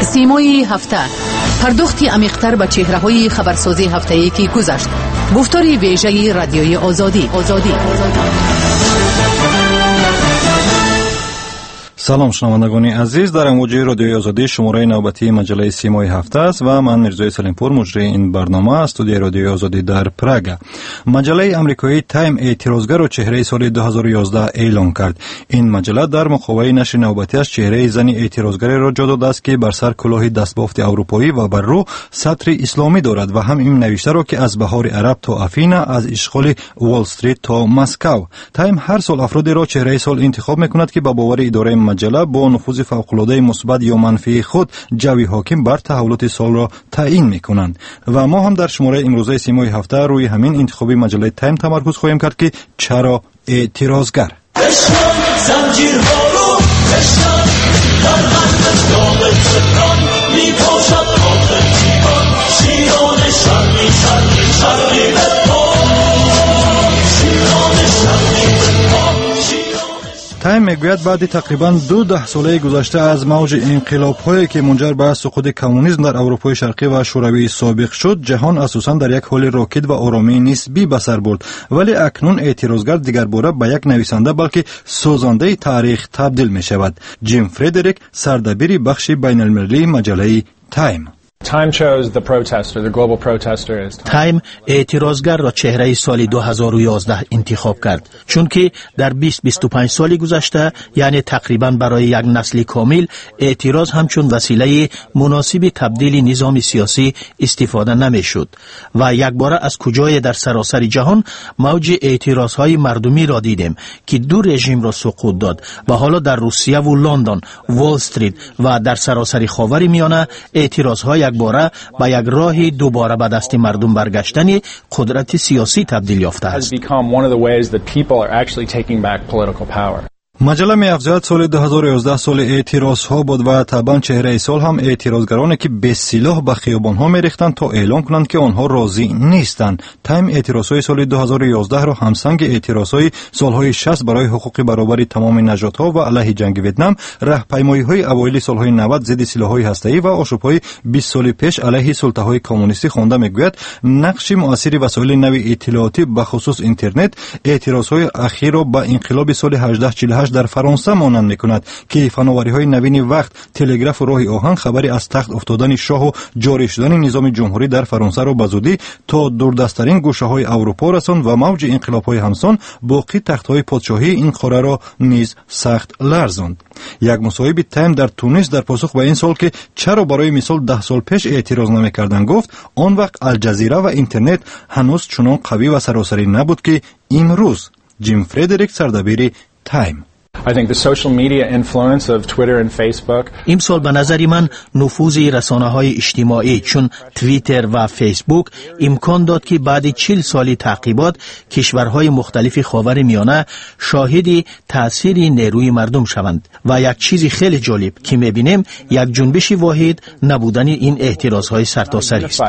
سیمای هفته، پرداختی عمیق‌تر به چهره‌های خبرسازی هفته‌ای که گذشت. گفتاری ویژه رادیوی آزادی. سلام شنوندگان عزیز، در امواج رادیوی آزادی شماره نوبتی مجله سیمای هفته است و من میرزای سلیمپور مجری این برنامه از استودیوی رادیوی آزادی در پراگ. مجله آمریکایی تایم اعتراضگر را چهره سال 2011 اعلام کرد. این مجله در مقابل نشر نوبتیش چهره زن اعتراضگر را جا داده است که بر سر کلاه دستبافت اروپایی و بر رو سطر اسلامی دارد و هم این نوشته را که از بهار عرب تا افینا، از اشغال وال استریت تا مسکو. تایم هر سال افرادی را چهره سال انتخاب میکند که با باور اداره مجله با نفوذ فوق‌العاده مثبت یا منفی خود جوی حاکم بر تحولات سال را تعیین میکنند و ما هم در شماره امروزه سیمای هفته روی همین انتخابی مجله تایم تمرکز خواهیم کرد که چرا اعتراضگر. تایم میگوید بعد تقریباً 12 ساله گذشته از موج انقلاب‌هایی که منجر به سقوط کمونیسم در اروپای شرقی و شوروی سابق شد، جهان اساساً در یک حال راکد و آرامی نسبی به سر برد، ولی اکنون اعتراضگر دیگر باره به یک نویسنده بلکه سازنده تاریخ تبدیل می شود. جیم فردریک، سردبیر بخش بین‌المللی مجله تایم. تایم اعتراضگر را چهره سال 2011 انتخاب کرد، چون که در 20-25 سال گذشته، یعنی تقریبا برای یک نسل کامل، اعتراض همچون وسیله مناسب تبدیل نظام سیاسی استفاده نمی شد و یک بار از کجای در سراسر جهان موج اعتراضهای مردمی را دیدیم که دو رژیم را سقوط داد و حالا در روسیه و لندن، وال استریت و در سراسر خاور میانه اعتراضهای باره با یک راه دوباره به دست مردم برگشتن قدرت سیاسی تبدیل یافته است. مجله می افزاید سال 2011 سال اعتراض ها بود و طبعا چهره سال هم اعتراضگرانی که به سلاح به خیابان ها می ریختند تا اعلام کنند که آنها راضی نیستند. تایم اعتراض های سال 2011 را همسنگ اعتراض های سالهای 60 برای حقوق برابری تمام نژاد ها و علیه جنگ ویتنام، راهپیمایی های اوایل سالهای 90 ضد سلاح های هسته‌ای و آشوب های 20 سال پیش علیه سلطه های کمونیستی خوانده میگوید نقش مؤثر وسایل نو اطلاعاتی به خصوص اینترنت اعتراض های اخیر را به انقلاب سال 1848 در فرانسه مانند میکند که فناوری های نوین وقت، تلگراف و راه آهن خبری از تخت افتادن شاه و جاری شدن نظام جمهوری در فرانسه را به زودی تا دوردستترین گوشه های اروپا رساند و موج انقلاب های همسان باقی تخت های پادشاهی این قاره را نیز سخت لرزاند. یک مصاحبه تایم در تونس در پاسخ به این سوال که چرا برای مثال 10 سال پیش اعتراض نمی‌کردند گفت آن وقت الجزیره و اینترنت هنوز چنان قوی و سراسری نبود که امروز. جیم فردریک، سردبیر تایم. امسال به نظر من نفوذ رسانه‌های اجتماعی چون توییتر و فیسبوک امکان داد که بعد 40 سال تعقیبات کشورهای مختلف خاور میانه شاهد تأثیر نیروی مردم شوند و یک چیز خیلی جالب که می‌بینیم یک جنبش واحد نبودن این اعتراضهای سرتاسری است.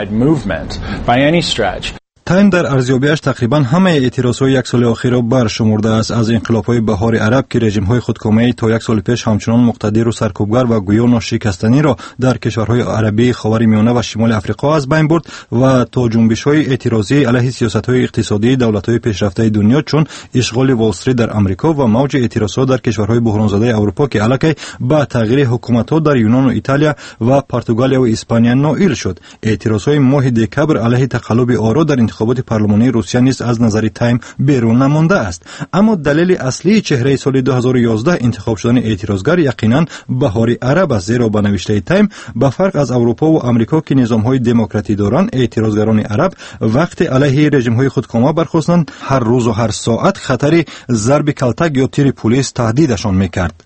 تایم در ارزیابیش تقریبا همه اعتراضهای یک سال اخیر را برشمرده است، از انقلاب‌های بهار عرب که رژیم‌های خودکامه‌ای تا یک سال پیش همچنان مقتدر و سرکوبگر و گویا ناشکستنی را در کشورهای عربی خاور میانه و شمال افریقا از بین برد و تا جنبش‌های اعتراضی علیه سیاست‌های اقتصادی دولت‌های پیشرفته دنیا چون اشغال وال استریت در آمریکا و موج اعتراضات در کشورهای بحران‌زده اروپا که علاوه بر تغییر حکومت‌ها در یونان و ایتالیا و پرتغال و اسپانیا نائل شد. اعتراضهای ماه دکبر علیه تقلب آرا در انتخابات پارلمانی روسیه نیز از نظر تایم بیرون نمانده است. اما دلیل اصلی چهره سال 2011 انتخاب شدن اعتراضگر یقینا بهار عرب است، زیرا به نوشته تایم به فرق از اروپا و آمریکا که نظام‌های دموکراتی دارند، اعتراضگران عرب وقتی علیه رژیم‌های خودکامه برخاستند هر روز و هر ساعت خطر ضرب کلتک یا تیر پلیس تهدیدشان می‌کرد.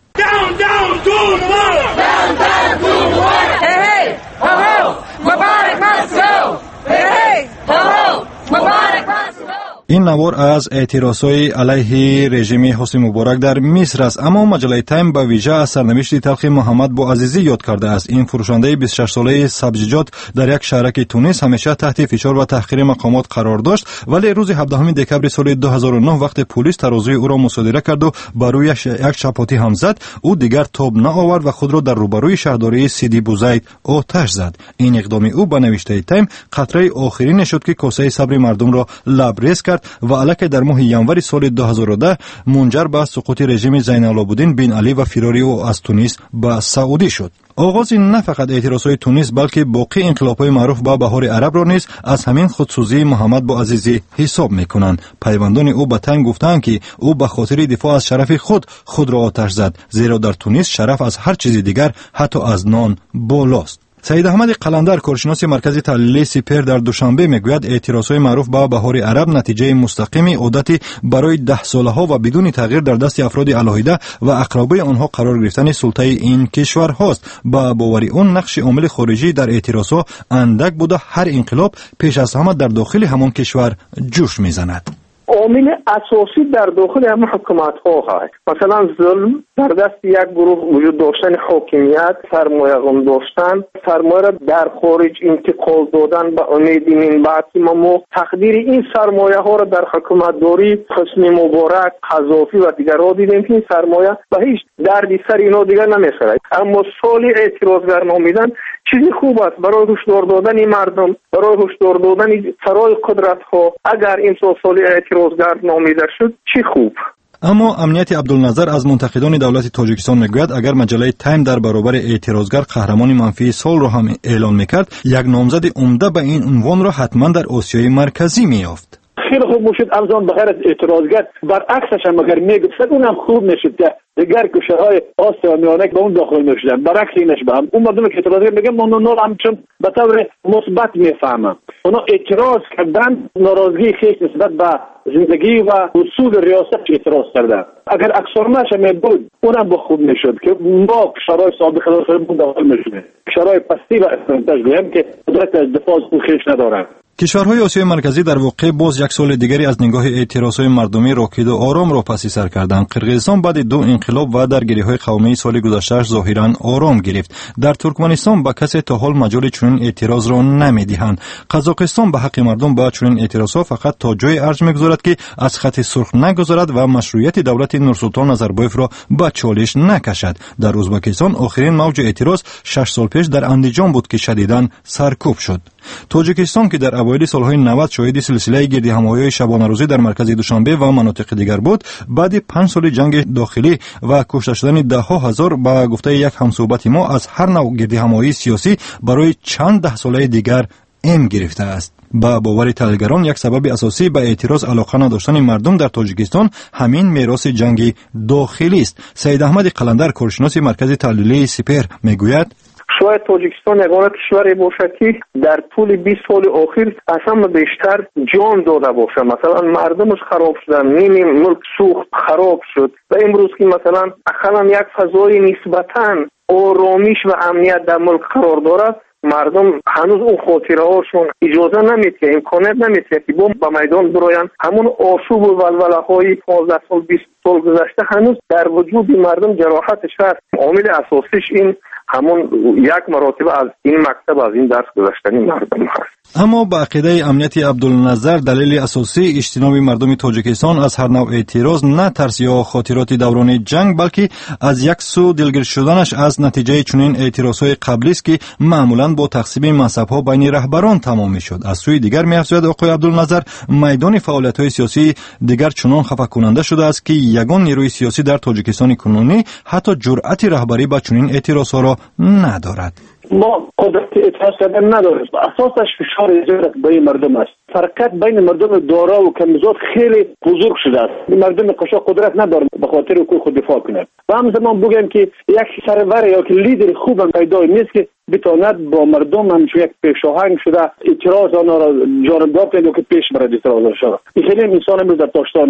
این نوار از اعتراضهای علیه رژیم حسنی مبارک در مصر است، اما مجله تایم به ویژه از سرنوشت تلخ محمد بوعزیزی یاد کرده است. این فروشنده 26 ساله سبزیجات در یک شهرک تونس همیشه تحت فشار و تحقیر مقامات قرار داشت، ولی روز 17 دکبر سال 2009 وقت پلیس ترازوی او را مصادره کرد و بر روی یک چپاتی هم زد، او دیگر تاب نآورد و خود را در روبروی شهرداری سیدی بوزید آتش زد. این اقدام او به نوشته تایم قطره آخرین شد که کاسه صبر مردم را لبریز کرد و الکی در ماه ینور سال 2010 منجر به سقوط رژیم زین العابدین بن علی و فراری او از تونس به سعودی شد. آغاز نه فقط اعتراضهای تونس بلکه باقی انقلاب‌های معروف به بهار عرب را نیز از همین خودسوزی محمد بوعزیزی حساب می‌کنند. پیوندان او به تایم گفتند که او به خاطر دفاع از شرف خود را آتش زد، زیرا در تونس شرف از هر چیز دیگر حتی از نان بالاست. سید احمد قلندر کارشناس مرکز تحلیلی سپر در دوشنبه میگوید اعتراضهای معروف به بهار عرب نتیجه مستقیم عادتی برای 10 سالها و بدون تغییر در دست افراد علاهیده و اقربای آنها قرار گرفتن سلطه این کشور هاست. با باوری اون نقش عامل خارجی در اعتراضها اندک بوده، هر انقلاب پیش از همه در داخل همان کشور جوش میزند. عامل اساسی در داخل همه حکومت ها هست. مثلا ظلم در دست یک گروه وجود داشتن، حاکمیت، سرمایه داشتن، سرمایه را در خارج انتقال دادن به امید منبعث ما. تقدیر این سرمایه ها را در حکومت داری حسنی مبارک، قذافی و دیگرها دیدیم که این سرمایه به هیچ دردی سر اینا دیگر نمیخوره. اما سالی اعتراضگر نامیدن چیزی خوب است برای هشدار دادن مردم، برای هشدار دادن سرای قدرت ها. اگر این سالی اعتراضگر نامیده شد چی خوب. اما امنیت عبدالنظر از منتقدان دولت تاجیکستان میگوید اگر مجله تایم در برابر اعتراضگر قهرمان منفی سال را هم اعلان میکرد، یک نامزد عمده به این عنوان را حتما در آسیای مرکزی میافت. خیلی خوب میشد ارزان بغیر از اعتراضگر برعکسش هم اگر میگفت اونم خوب میشد که دیگر کشورهای آسیا میانه به اون داخل میشدن، برعکس اینش به هم اون مردم که اعتراضگر میگن من اونا هم چون به طور مثبت میفهمم، اونا اعتراض کردن، ناراضگی خیش نسبت به زندگی و اصول ریاست اعتراض کردن. اگر اکثرمش هم بود اونم با خوب میشد که ما کشورهای سابق داخل میشدن، کشورهای پستی و استراتژی هم که قدرت از دفاع از خیش ندارن. کشورهای آسیای مرکزی در واقع باز یک سال دیگری از نگاه اعتراضهای مردمی راکد و آرام را پسی سر کردند. قرقیزستان بعد 2 انقلاب و درگیری‌های قومی سال گذشته ظاهراً آرام گرفت. در ترکمنستان به کسی تا حال مجال چنین اعتراض را نمی‌دهند. قزاقستان به حق مردم با چنین اعتراضها فقط تا جای ارج می‌گذارد که از خط سرخ نگذارد و مشروعیت دولت نورسلطان نظربایف را به چالش نکشد. در ازبکستان آخرین موج اعتراض 6 سال پیش در اندیجان بود که شدیداً سرکوب شد. تاجیکستان که در اوایل سالهای 90 شاهد سلسله گردهمایی‌های شبانه روزی در مرکز دوشنبه و مناطق دیگر بود، بعد 5 سال جنگ داخلی و کشته شدن ده‌ها هزار به گفته یک همصحبت ما از هر نوع گردهمایی سیاسی برای چند 10 ساله دیگر ام گرفته است. با باور تحلیلگران یک سبب اساسی به اعتراض علاقه نداشتن مردم در تاجیکستان همین میراث جنگ داخلی است. سید احمد قلندر کارشناس مرکز تحلیلی سپر میگوید شاید تاجیکستان یگانه کشوری باشد که در طول 20 سال اخیر از همه بیشتر جان داده باشه. مثلا مردمش خراب شدن، نیمی ملک سوخت، خراب شد و امروز که مثلا اقلا یک فضای نسبتاً آرامش و امنیت در ملک قرار دارد، مردم هنوز اون خاطره هاشون اجازه نمیده، امکانات نمیده که به میدان براین. همون آشوب و ولوله های 15 سال 20 سال گذشته هنوز در وجود مردم جراحتش هست. عامل اساسیش این همون یک مراتب از این مکتب، از این درس گذشتنی مردم هست. اما با عقیده امنیت عبدالنظر دلیل اساسی اجتناب مردم تاجیکستان از هر نوع اعتراض نه ترس یا خاطرات دوران جنگ، بلکه از یک سو دلگیر شدنش از نتیجه چنین اعتراضهای قبلی است که معمولاً با تقسیم مذهب‌ها بین رهبران تمام می‌شد. از سوی دیگر می‌افزاید آقای عبدالنظر میدان فعالیت‌های سیاسی دیگر چنان خفه کننده شده است که یگان نیروی سیاسی در تاجیکستان کنونی حتی جرأت رهبری با چنین اعتراضها را ندارد. ما قدرت اعتراض کردن نداریم، اساسش فشار اجبار به مردم است. فرقت بین مردم دارا و کمزور خیلی بزرگ شده است. مردم قشا قدرت نداره به خاطر حقوق خود دفاع کنه. و همزمان بگم که یک سرور یا که لیدر خوب هم پیدا نیست که بتواند با مردم همچون یک پیشاهنگ شده اعتراض آنها را جانبدار کنه که پیش برد اعتراض شده. این خیلی انسان امروز در داشتان نیست.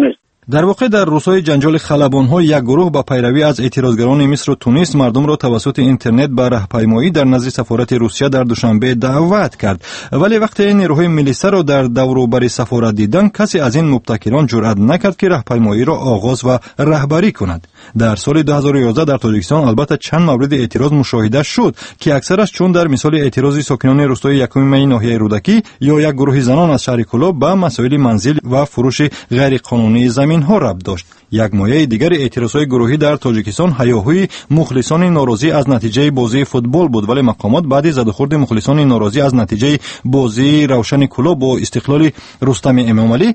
در واقع در روزهای جنجال خلبان‌ها یک گروه با پیروی از اعتراضگران مصر و تونس مردم را توسط اینترنت به راهپیمایی در نزد سفارت روسیه در دوشنبه دعوت کرد، ولی وقتی نیروهای ملیسا را در دور و بر سفارت دیدند کسی از این مبتکران جرأت نکرد که راهپیمایی را آغاز و رهبری کند. در سال 2011 در تاجیکستان البته چند مورد اعتراض مشاهده شد که اکثرش چون در مثال اعتراض ساکنان روستای یکم می ناحیه رودکی یا یک گروه زنان از شهر کلاب به مسائل منزل و فروش غیر قانونی زمین ها ربط داشت. یک مایه دیگر اعتراضهای گروهی در تاجیکستان هیاهوی مخلصان ناراضی از نتیجه بازی فوتبال بود، ولی مقامات بعد زدخورد مخلصان ناراضی از نتیجه بازی روشن کلاب با استقلال رستم امامعلی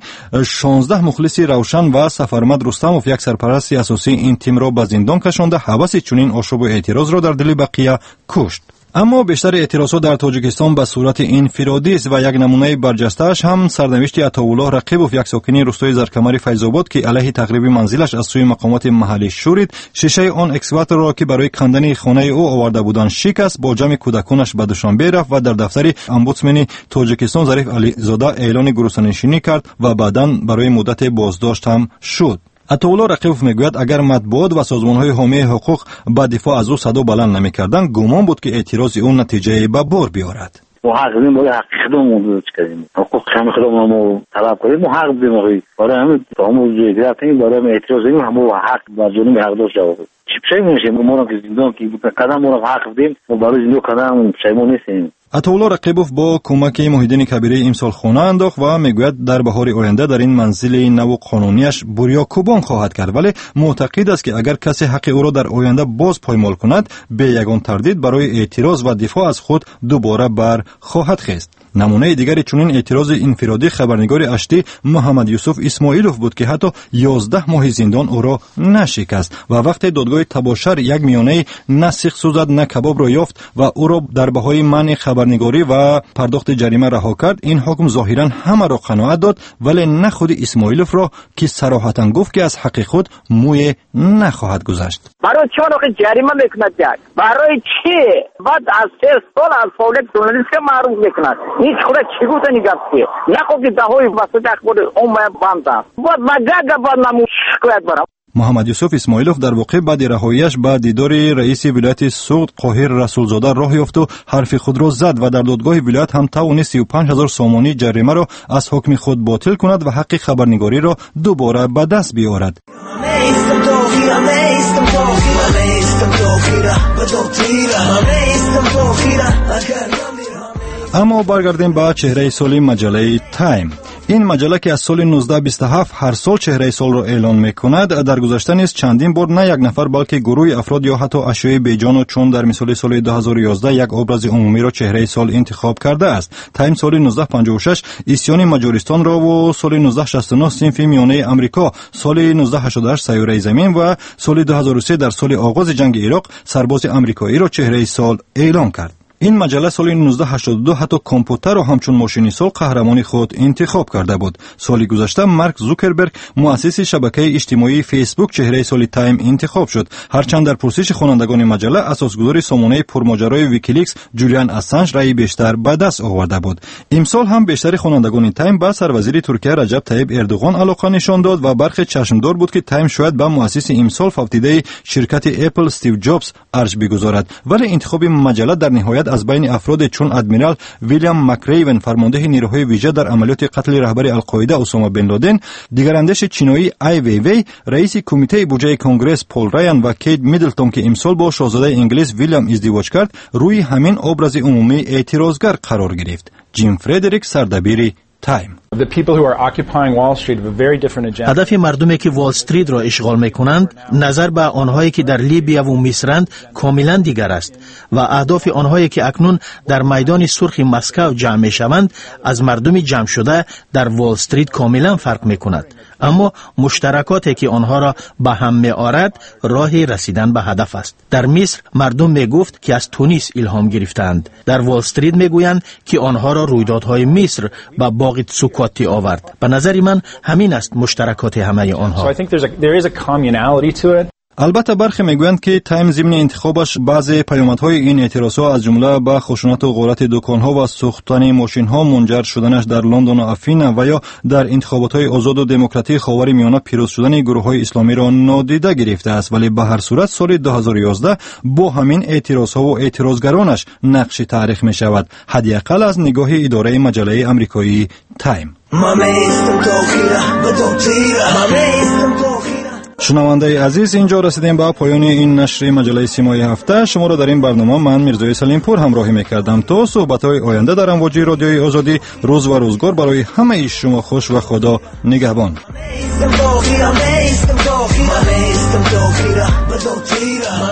16 مخلص روشن و سفرمد رستموف یک سرپرست اساسی این تیم را به زندان کشانده هوس چنین آشوب و اعتراض را در دل بقیه کشت. اما بیشتر اعتراضات در تاجیکستان به صورت انفرادی است و یک نمونه برجسته‌اش هم سرنوشت عطاالله رقیبوف، یک ساکن روستای زرکمر فیض‌آباد که علیه تخریب منزلش از سوی مقامات محلی شورید، شیشه آن اکسکاواتور را که برای کندن خانه او آورده بودند شکست، با جمع کودکانش به دوشنبه رفت و در دفتر امبودسمن تاجیکستان ظریف علیزاده اعلان گروسنشینی کرد و بعداً برای مدت بازداشت هم شد. عطاالله رقیبوف میگوید اگر مطبوعات و سازمان‌های حامی حقوق با دفاع از او صدا بلند نمی‌کردند گمان بود که اعتراض او نتیجه به بار بیاورد. ما حق داریم برای حق خودمون کردیم، حقوق خودمون رو طلب کنیم، ما حق داریم برای همین تمام جزئیات این برای اعتراض این هم حق و جنوب حق داشت جواب. چی میشه ما که زندان که قدم ما حق بدیم و برای زندان قدم پشیمون نیستیم. عطاالله رقیبوف با کمک محیدین کبیره امسال خانه انداخت و میگوید در بهار آینده در این منزل نو قانونیش بوریا کوبان خواهد کرد، ولی معتقد است که اگر کسی حق او را در آینده باز پایمال کند به یگان تردید برای اعتراض و دفاع از خود دوباره بر خواهد خیست. نمونه دیگری چنین اعتراض انفرادی خبرنگار اشتی محمد یوسف اسماعیلوف بود که حتی 11 ماه زندان او را نشکست و وقتی دادگاه تباشر یک میانه نه سیخ سوزد نه کباب را یافت و او را در بهای منع خبرنگاری و پرداخت جریمه رها کرد، این حکم ظاهرا همه را قناعت داد، ولی نه خود اسماعیلوف را که صراحتا گفت که از حق خود موی نخواهد گذشت. برای چه جریمه میکند کرد؟ برای چی؟ بعد از 3 سال از فعالیت ژورنالیستی معروف میکند. هیچ خود چی گفت نگفته نخواد که دهوی وسط اخبار اون باندم بعد مگه بعد نمو شکایت برام. محمد یوسف اسماعیلوف در واقع بعد رهاییش به دیدار رئیس ولایت سوخت قاهر رسولزاده راه یافت و حرف خود را زد و در دادگاه ولایت هم توانست 35,000 سومانی جریمه را از حکم خود باطل کند و حق خبرنگاری را دوباره به دست بیاورد. اما برگردیم به چهره سال مجله تایم. این مجله که از سال 1927 هر سال چهره سال را اعلان می‌کند، در گذشته نیز چندین بار نه یک نفر بلکه گروه افراد یا حتی اشیاء بیجان و چون در مثال سال 2011 یک ابراز عمومی را چهره سال انتخاب کرده است. تایم سال 1956 اسیان مجارستان را و سال 1969 صنف میانه امریکا، سال 1988 سیاره زمین و سال 2003 در سال آغاز جنگ عراق سرباز امریکایی را چهره سال اعلام کرد. این مجله سال 1982 حتی کامپیوتر را همچون ماشین سال قهرمان خود انتخاب کرده بود. سال گذشته مارک زوکربرگ مؤسس شبکه اجتماعی فیسبوک چهره سال تایم انتخاب شد، هرچند در پرسش خوانندگان مجله اساسگذار سامانه پرماجرای ویکیلیکس جولیان اسانژ رای بیشتر به دست آورده بود. امسال هم بیشتر خوانندگان تایم به سروزیر ترکیه رجب طیب اردوغان علاقه نشان داد و برخی چشمدار بود که تایم شاید به مؤسس امسال فوتیده شرکت اپل استیو جابز ارج بگذارد، ولی انتخاب مجله در نهایت از بین افراد چون ادمیرال ویلیام مکریون فرمانده نیروهای ویژه در عملیات قتل رهبر القاعده اسامه بن لادن، دیگراندیش چینایی ای وی وی، رئیس کمیته بودجه کنگره پول رایان و کیت میدلتون که امسال با شاهزاده انگلیس ویلیام ازدواج کرد، روی همین ابراز عمومی اعتراضگر قرار گرفت. جیم فردریک سردبیر تایم. هدف مردمی که وال استریت را اشغال میکنند نظر به آنهایی که در لیبیا و مصرند کاملا دیگر است و اهداف آنهایی که اکنون در میدان سرخ مسکو جمع میشوند از مردم جمع شده در وال استریت کاملا فرق میکند، اما مشترکاتی که آنها را به هم میآورد راه رسیدن به هدف است. در مصر مردم میگفت که از تونس الهام گرفتند، در وال استریت میگویند که آنها را رویدادهای مصر به باغ سکواتی آورد. به نظر من همین است مشترکات همه آنها. البته برخی میگویند که تایم ضمن انتخابش بعضی پیامدهای این اعتراضها از جمله به خشونت و غارت دکانها و سوختن ماشینها منجر شدنش در لندن و افین و یا در انتخابات‌های آزاد و دموکراتیک خاورمیانه پیروز شدن گروه‌های اسلامی را نادیده گرفته است، ولی به هر صورت سال 2011 با همین اعتراضها و اعتراضگرانش نقش تاریخ می شود، حداقل از نگاه اداره مجله آمریکایی تایم. شنونده عزیز، اینجا رسیدیم به پایان این نشر مجله سیمای هفته. شما را در این برنامه من میرزای سلیمپور همراهی میکردم. تا صحبت‌های آینده در امواج رادیوی آزادی، روز و روزگار برای همه شما خوش و خدا نگهبان.